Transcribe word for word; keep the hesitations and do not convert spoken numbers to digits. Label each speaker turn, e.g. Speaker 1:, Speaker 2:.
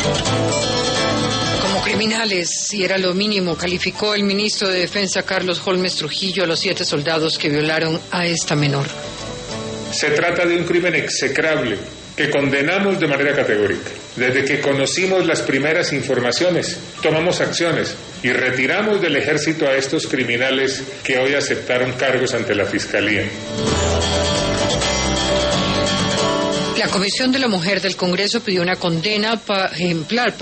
Speaker 1: Como criminales, si era lo mínimo, calificó el ministro de Defensa Carlos Holmes Trujillo a los siete soldados que violaron a esta menor.
Speaker 2: Se trata de un crimen execrable que condenamos de manera categórica. Desde que conocimos las primeras informaciones, tomamos acciones y retiramos del ejército a estos criminales que hoy aceptaron cargos ante la Fiscalía.
Speaker 1: La Comisión de la Mujer del Congreso pidió una condena ejemplar